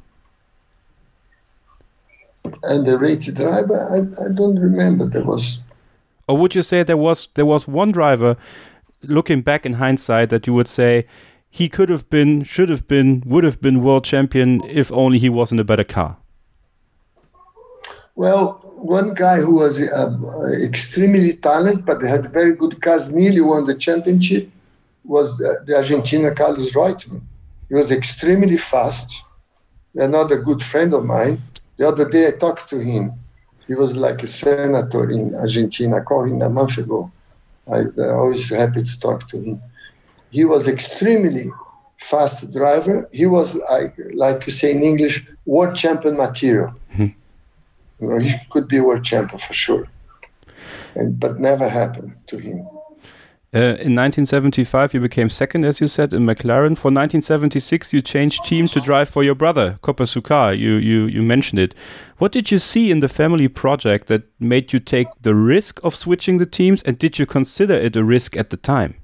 [SPEAKER 4] Underrated driver? I don't remember. There was.
[SPEAKER 3] Or would you say there was one driver, looking back in hindsight, that you would say he could have been, should have been, would have been world champion if only he was in a better car?
[SPEAKER 4] Well, one guy who was extremely talented, but had very good cars, nearly won the championship, was the Argentina Carlos Reutemann. He was extremely fast. Another good friend of mine. The other day I talked to him. He was like a senator in Argentina. I called him a month ago. I'm always happy to talk to him. He was extremely fast driver. He was, like you say in English, world champion material. He could be world champion for sure, but never happened to him.
[SPEAKER 3] In 1975, you became second, as you said, in McLaren. For 1976, you changed team to drive for your brother, Coppa Sucar. You mentioned it. What did you see in the family project that made you take the risk of switching the teams, and did you consider it a risk at the time?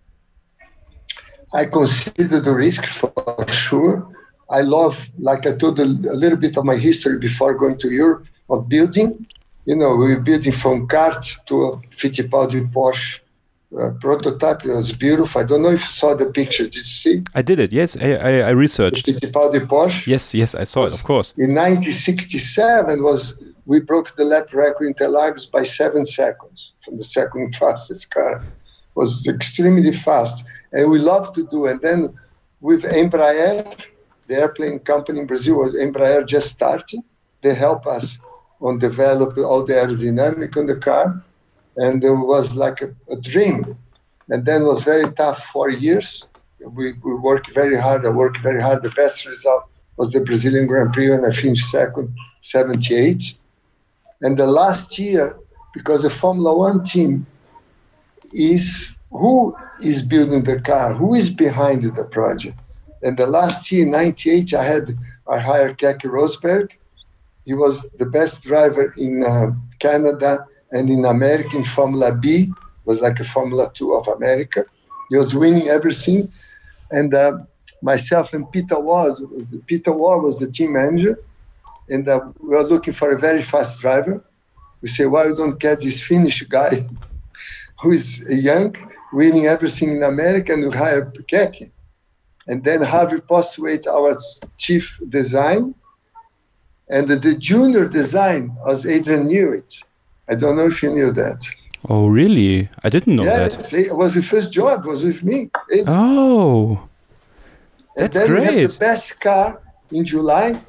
[SPEAKER 4] I considered the risk for sure. I love, like I told a little bit of my history before going to Europe, of building. We were building from kart to a Fittipaldi Porsche prototype. It was beautiful. I don't know if you saw the picture. Did you see?
[SPEAKER 3] I did it, yes. I researched.
[SPEAKER 4] The Fittipaldi Porsche?
[SPEAKER 3] Yes, I saw it, of course.
[SPEAKER 4] In 1967, we broke the lap record in Interlagos by 7 seconds from the second fastest car. It was extremely fast. And we loved to do. And then with Embraer, the airplane company in Brazil, was Embraer just starting. They help us on develop all the aerodynamic on the car, and it was like a dream. And then it was very tough 4 years. We worked very hard. I worked very hard. The best result was the Brazilian Grand Prix, and I finished second, 78. And the last year, because the Formula One team is who is building the car, who is behind the project. And the last year, 98, I hired Keke Rosberg. He was the best driver in Canada and in America in Formula B. It was like a Formula 2 of America. He was winning everything. And myself and Peter Waugh was the team manager. And we were looking for a very fast driver. We said, why we don't get this Finnish guy who is young, winning everything in America, and we hire Keke. And then Harvey Postwaite, our chief design. And the junior design was Adrian Newey. I don't know if you knew that.
[SPEAKER 3] Oh, really? I didn't know that.
[SPEAKER 4] It was the first job. It was with me.
[SPEAKER 3] Oh, that's great.
[SPEAKER 4] We had the best car in July.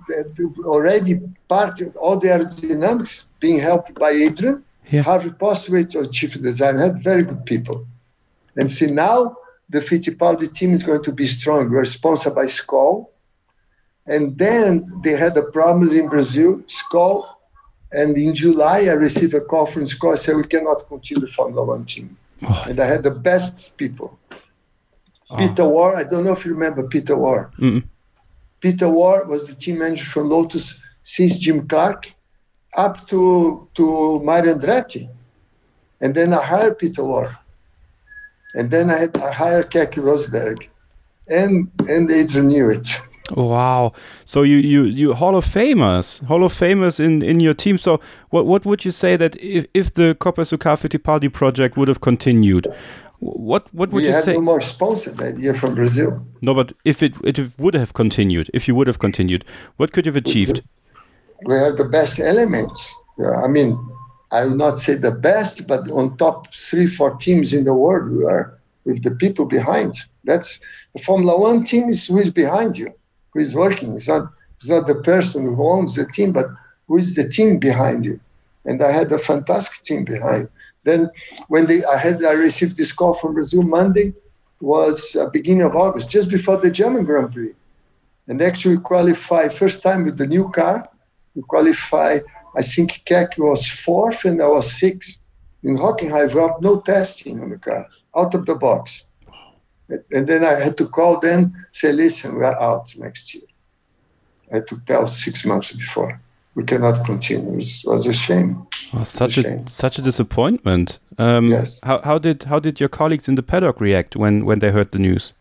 [SPEAKER 4] already part of all the aerodynamics being helped by Adrian.
[SPEAKER 3] Yeah.
[SPEAKER 4] Harvey Postwaite, our chief designer, had very good people. And see, now the Fittipaldi team is going to be strong. We're sponsored by Skoll. And then they had the problems in Brazil, Skoll. And in July, I received a call from Skoll. I said, we cannot continue the Formula One team.
[SPEAKER 3] Oh.
[SPEAKER 4] And I had the best people. Peter Warr, I don't know if you remember Peter Warr.
[SPEAKER 3] Mm-mm.
[SPEAKER 4] Peter Warr was the team manager for Lotus since Jim Clark up to Mario Andretti. And then I hired Peter Warr. And then I hired Keke Rosberg. And Adrian Newey.
[SPEAKER 3] Wow. So you Hall of Famers in your team. So what would you say that if the Coppa SUCAR Fittipaldi project would have continued, what would you say? We had
[SPEAKER 4] no more sponsor that year from Brazil.
[SPEAKER 3] No, but if it would have continued, what could you have achieved?
[SPEAKER 4] We have the best elements. I mean, I will not say the best, but on top 3-4 teams in the world, we are with the people behind. That's the Formula One team is who is behind you, who is working. It's not the person who owns the team, but who is the team behind you. And I had a fantastic team behind. Then when I received this call from Brazil Monday, was beginning of August, just before the German Grand Prix. And actually qualified first time with the new car. We qualified, I think Keke was 4th and I was 6th. In Hockenheim, we have no testing on the car, out of the box. And then I had to call them, say, listen, we are out next year. I had to tell 6 months before. We cannot continue. It was a shame.
[SPEAKER 3] Oh, such a disappointment.
[SPEAKER 4] Yes.
[SPEAKER 3] How did your colleagues in the paddock react when they heard the news?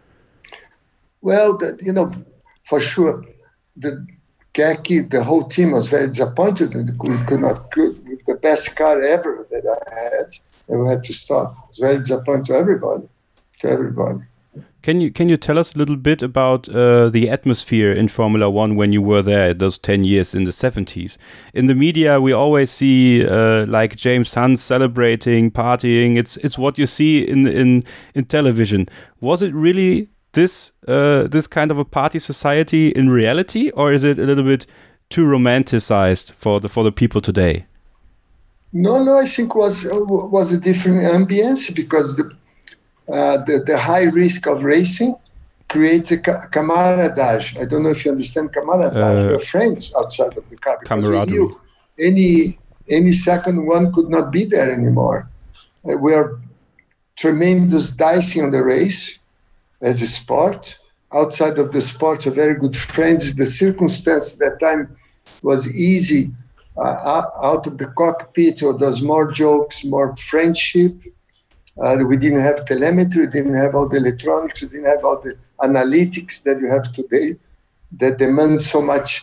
[SPEAKER 4] Well, for sure, the Keke, the whole team was very disappointed. We could not with the best car ever that I had, and we had to stop. It was very disappointing to everybody. Can
[SPEAKER 3] you tell us a little bit about the atmosphere in Formula One when you were there those 10 years in the 70s? In the media, we always see like James Hunt celebrating, partying. It's what you see in television. Was it really this kind of a party society in reality, or is it a little bit too romanticized for the people today?
[SPEAKER 4] No, I think was a different ambience because the high risk of racing creates a camaraderie. I don't know if you understand camaraderie. We're friends outside of the car because we knew any second one could not be there anymore. We are tremendous dicing on the race as a sport. Outside of the sport, we're very good friends. The circumstance that time was easy. Out of the cockpit, or there's more jokes, more friendship. We didn't have telemetry, we didn't have all the electronics, we didn't have all the analytics that you have today that demand so much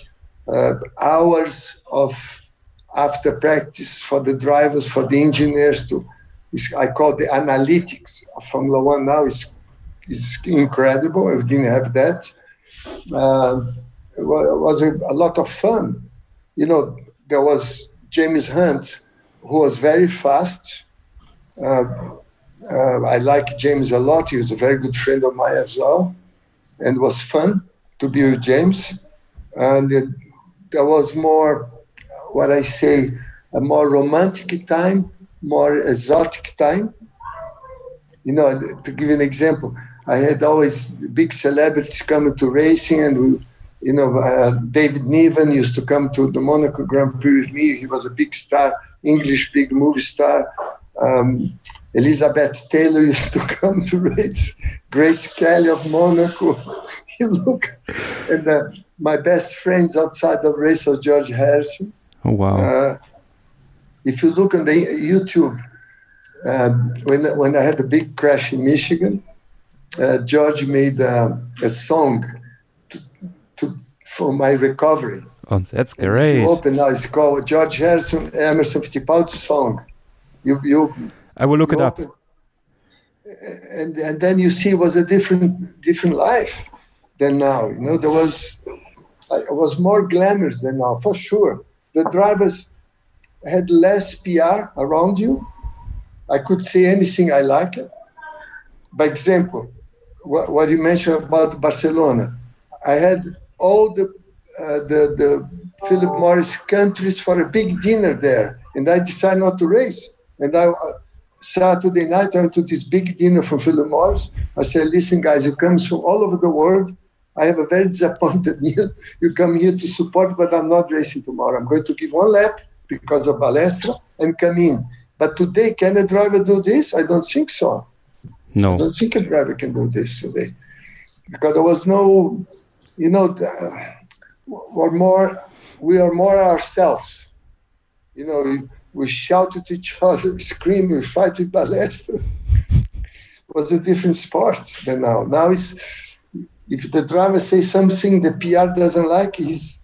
[SPEAKER 4] hours of after practice for the drivers, for the engineers I call the analytics of Formula One now is incredible. We didn't have that. It was a lot of fun. There was James Hunt, who was very fast. I like James a lot. He was a very good friend of mine as well. And it was fun to be with James. And there was more, a more romantic time, more exotic time. To give you an example, I had always big celebrities coming to racing, and David Niven used to come to the Monaco Grand Prix with me. He was a big star, English big movie star. Elizabeth Taylor used to come to race. Grace Kelly of Monaco. You look, and my best friends outside the race was George Harrison.
[SPEAKER 3] Oh wow!
[SPEAKER 4] If you look on the YouTube, when I had the big crash in Michigan, George made a song for my recovery.
[SPEAKER 3] Oh, that's great!
[SPEAKER 4] If you open now, it's called George Harrison, Emerson Fittipaldi song.
[SPEAKER 3] I will look it up.
[SPEAKER 4] And then you see it was a different life than now. It was more glamorous than now, for sure. The drivers had less PR around you. I could say anything I like. By example, what you mentioned about Barcelona, I had all the the Philip Morris countries for a big dinner there, and I decided not to race. And Saturday night I went to this big dinner from Philip Morris. I said, listen guys, you come from all over the world. I have a very disappointed you. You come here to support, but I'm not racing tomorrow. I'm going to give one lap because of Balestra and come in. But today, can a driver do this? I don't think so.
[SPEAKER 3] No.
[SPEAKER 4] I don't think a driver can do this today. Because there was no, we are more ourselves. We shout at each other, scream, we fight with Balestra. It was a different sport than now. Now it's, if the driver says something the PR doesn't like,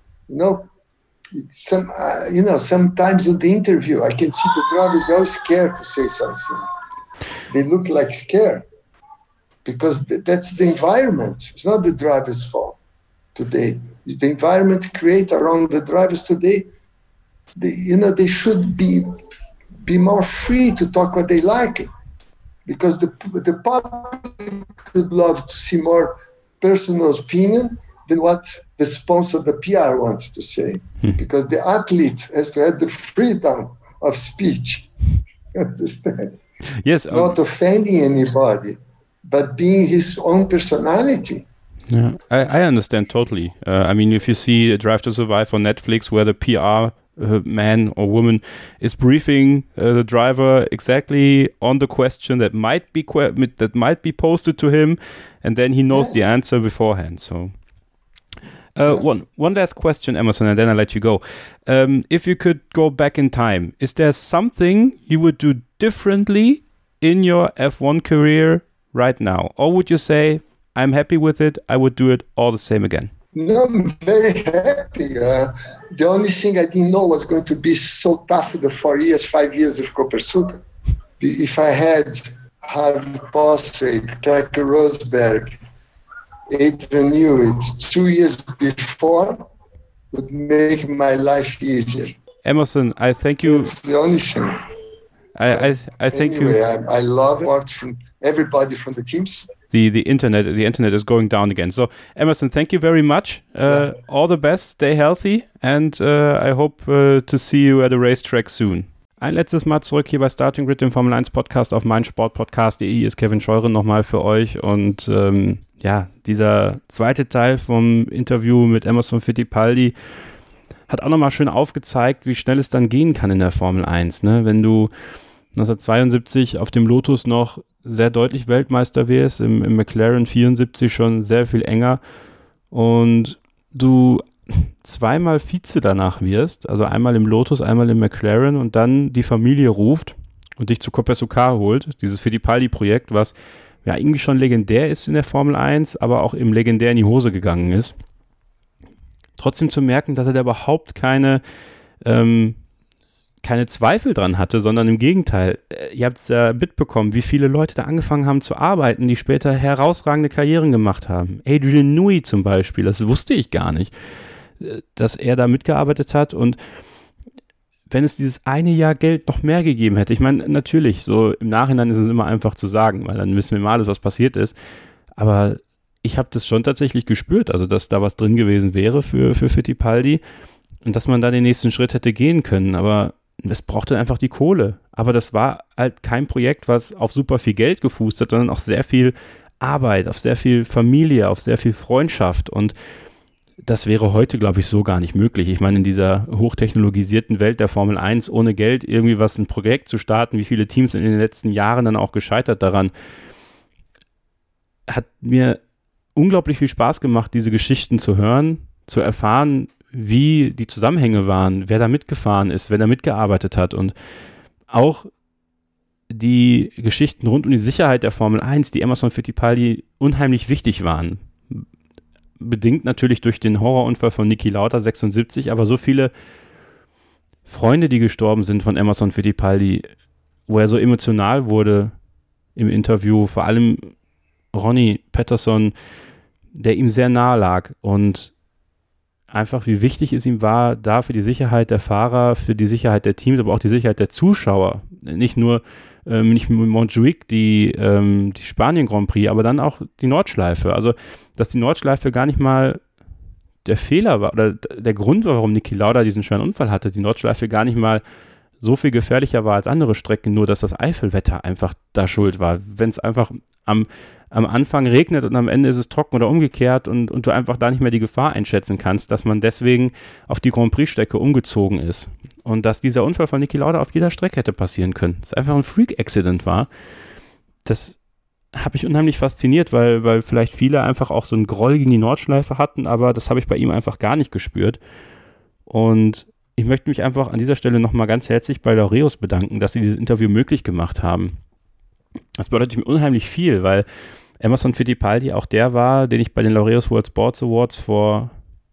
[SPEAKER 4] sometimes in the interview, I can see the drivers, they're always scared to say something. They look like scared because that's the environment. It's not the driver's fault today. It's the environment created around the drivers today. They should be more free to talk what they like, because the public would love to see more personal opinion than what the sponsor, the PR, wants to say. Because the athlete has to have the freedom of speech. You understand?
[SPEAKER 3] Yes.
[SPEAKER 4] Not offending anybody, but being his own personality.
[SPEAKER 3] Yeah, I understand totally. If you see a Drive to Survive on Netflix where the PR man or woman is briefing the driver exactly on the question that might be posted to him, and then he knows the answer beforehand. So, one last question, Emerson, and then I'll let you go. If you could go back in time, is there something you would do differently in your F1 career right now, or would you say, I'm happy with it, I would do it all the same again?
[SPEAKER 4] No, I'm very happy. The only thing I didn't know was going to be so tough the 5 years of Copersucar. If I had Harvey Postlethwaite, Keke Rosberg, Adrian Newey 2 years before, would make my life easier.
[SPEAKER 3] Emerson, I thank you.
[SPEAKER 4] It's the only thing.
[SPEAKER 3] I thank you.
[SPEAKER 4] I love it from everybody from the teams.
[SPEAKER 3] The internet is going down again. So Emerson, thank you very much. All the best, stay healthy, and I hope to see you at a racetrack soon. Ein letztes Mal zurück hier bei Starting Grid, dem Formel 1 Podcast auf meinsportpodcast.de, ist Kevin Scheuren nochmal für euch, und dieser zweite Teil vom Interview mit Emerson Fittipaldi hat auch nochmal schön aufgezeigt, wie schnell es dann gehen kann in der Formel 1, ne? Wenn du 1972 auf dem Lotus noch sehr deutlich Weltmeister wärst, im McLaren 74 schon sehr viel enger, und du zweimal Vize danach wirst, also einmal im Lotus, einmal im McLaren, und dann die Familie ruft und dich zu Copersucar holt, dieses Fittipaldi-Projekt, was ja eigentlich schon legendär ist in der Formel 1, aber auch im legendär in die Hose gegangen ist. Trotzdem zu merken, dass er da überhaupt keine Zweifel dran hatte, sondern im Gegenteil. Ihr habt es ja mitbekommen, wie viele Leute da angefangen haben zu arbeiten, die später herausragende Karrieren gemacht haben. Adrian Newey zum Beispiel, das wusste ich gar nicht, dass er da mitgearbeitet hat. Und wenn es dieses eine Jahr Geld noch mehr gegeben hätte, ich meine, natürlich, so im Nachhinein ist es immer einfach zu sagen, weil dann wissen wir mal alles, was passiert ist. Aber ich habe das schon tatsächlich gespürt, also dass da was drin gewesen wäre für Fittipaldi und dass man da den nächsten Schritt hätte gehen können. Aber es brauchte einfach die Kohle. Aber das war halt kein Projekt, was auf super viel Geld gefußt hat, sondern auch sehr viel Arbeit, auf sehr viel Familie, auf sehr viel Freundschaft. Und das wäre heute, glaube ich, so gar nicht möglich. Ich meine, in dieser hochtechnologisierten Welt der Formel 1 ohne Geld irgendwie ein Projekt zu starten, wie viele Teams in den letzten Jahren dann auch gescheitert daran, hat mir unglaublich viel Spaß gemacht, diese Geschichten zu hören, zu erfahren, wie die Zusammenhänge waren, wer da mitgefahren ist, wer da mitgearbeitet hat, und auch die Geschichten rund um die Sicherheit der Formel 1, die Emerson Fittipaldi unheimlich wichtig waren. Bedingt natürlich durch den Horrorunfall von Niki Lauda 76, aber so viele Freunde, die gestorben sind von Emerson Fittipaldi, wo er so emotional wurde im Interview, vor allem Ronnie Peterson, der ihm sehr nahe lag, und einfach wie wichtig es ihm war, da für die Sicherheit der Fahrer, für die Sicherheit der Teams, aber auch die Sicherheit der Zuschauer, nicht nur Montjuic, die Spanien Grand Prix, aber dann auch die Nordschleife. Also, dass die Nordschleife gar nicht mal der Fehler war oder der Grund war, warum Niki Lauda diesen schweren Unfall hatte. Die Nordschleife gar nicht mal so viel gefährlicher war als andere Strecken, nur dass das Eifelwetter einfach da schuld war. Wenn es einfach am Anfang regnet und am Ende ist es trocken oder umgekehrt und du einfach da nicht mehr die Gefahr einschätzen kannst, dass man deswegen auf die Grand Prix-Strecke umgezogen ist. Und dass dieser Unfall von Niki Lauda auf jeder Strecke hätte passieren können. Dass es einfach ein Freak-Accident war. Das habe ich unheimlich fasziniert, weil vielleicht viele einfach auch so einen Groll gegen die Nordschleife hatten, aber das habe ich bei ihm einfach gar nicht gespürt. Und ich möchte mich einfach an dieser Stelle nochmal ganz herzlich bei Laureus bedanken, dass sie dieses Interview möglich gemacht haben. Das bedeutet mir unheimlich viel, weil Emerson Fittipaldi auch der war, den ich bei den Laureus World Sports Awards vor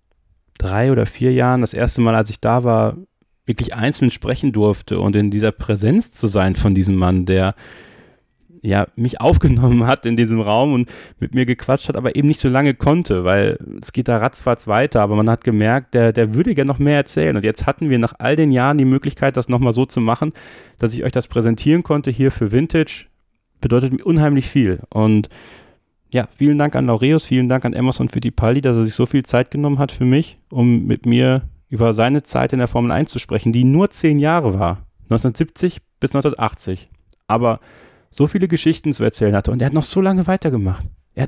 [SPEAKER 3] 3 oder 4 Jahren, das erste Mal, als ich da war, wirklich einzeln sprechen durfte und in dieser Präsenz zu sein von diesem Mann, der ja mich aufgenommen hat in diesem Raum und mit mir gequatscht hat, aber eben nicht so lange konnte, weil es geht da ratzfatz weiter, aber man hat gemerkt, der würde gerne noch mehr erzählen und jetzt hatten wir nach all den Jahren die Möglichkeit, das nochmal so zu machen, dass ich euch das präsentieren konnte hier für Vintage, bedeutet mir unheimlich viel und ja, vielen Dank an Laureus, vielen Dank an Emerson Fittipaldi, dass er sich so viel Zeit genommen hat für mich, um mit mir über seine Zeit in der Formel 1 zu sprechen, die nur 10 Jahre war, 1970 bis 1980, aber so viele Geschichten zu erzählen hatte und er hat noch so lange weitergemacht.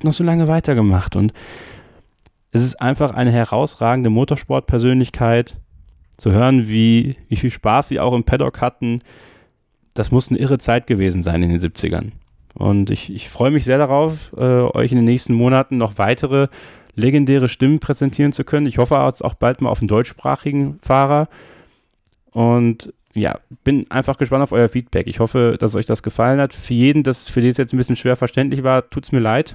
[SPEAKER 3] Und es ist einfach eine herausragende Motorsportpersönlichkeit, zu hören, wie viel Spaß sie auch im Paddock hatten. Das muss eine irre Zeit gewesen sein in den 70ern. Und ich freue mich sehr darauf, euch in den nächsten Monaten noch weitere legendäre Stimmen präsentieren zu können. Ich hoffe auch bald mal auf einen deutschsprachigen Fahrer. Und ja, bin einfach gespannt auf euer Feedback. Ich hoffe, dass euch das gefallen hat. Für jeden, für den es jetzt ein bisschen schwer verständlich war, tut es mir leid.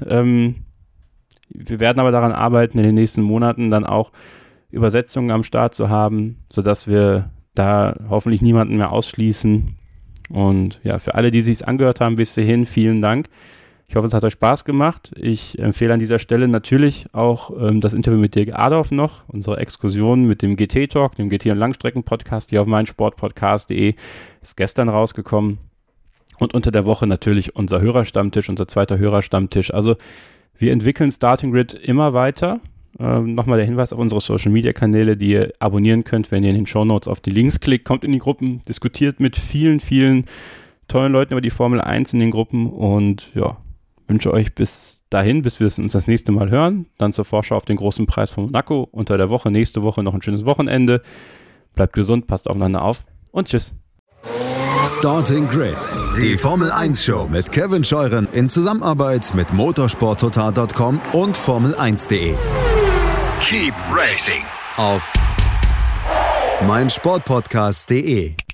[SPEAKER 3] Wir werden aber daran arbeiten, in den nächsten Monaten dann auch Übersetzungen am Start zu haben, sodass wir da hoffentlich niemanden mehr ausschließen. Und ja, für alle, die es sich angehört haben bis hierhin, vielen Dank. Ich hoffe, es hat euch Spaß gemacht. Ich empfehle an dieser Stelle natürlich auch das Interview mit Dirk Adolf noch, unsere Exkursion mit dem GT-Talk, dem GT- und Langstrecken-Podcast, hier auf meinsportpodcast.de, ist gestern rausgekommen. Und unter der Woche natürlich unser Hörerstammtisch, unser zweiter Hörerstammtisch. Also wir entwickeln Starting Grid immer weiter. Nochmal der Hinweis auf unsere Social-Media-Kanäle, die ihr abonnieren könnt, wenn ihr in den Shownotes auf die Links klickt. Kommt in die Gruppen, diskutiert mit vielen, vielen tollen Leuten über die Formel 1 in den Gruppen und ja, wünsche euch bis dahin, bis wir uns das nächste Mal hören, dann zur Vorschau auf den großen Preis von Monaco unter der Woche, nächste Woche noch ein schönes Wochenende. Bleibt gesund, passt aufeinander auf und tschüss.
[SPEAKER 1] Starting Grid, die Formel 1 Show mit Kevin Scheuren in Zusammenarbeit mit motorsporttotal.com und Formel1.de.
[SPEAKER 2] Keep racing
[SPEAKER 1] Auf meinsportpodcast.de.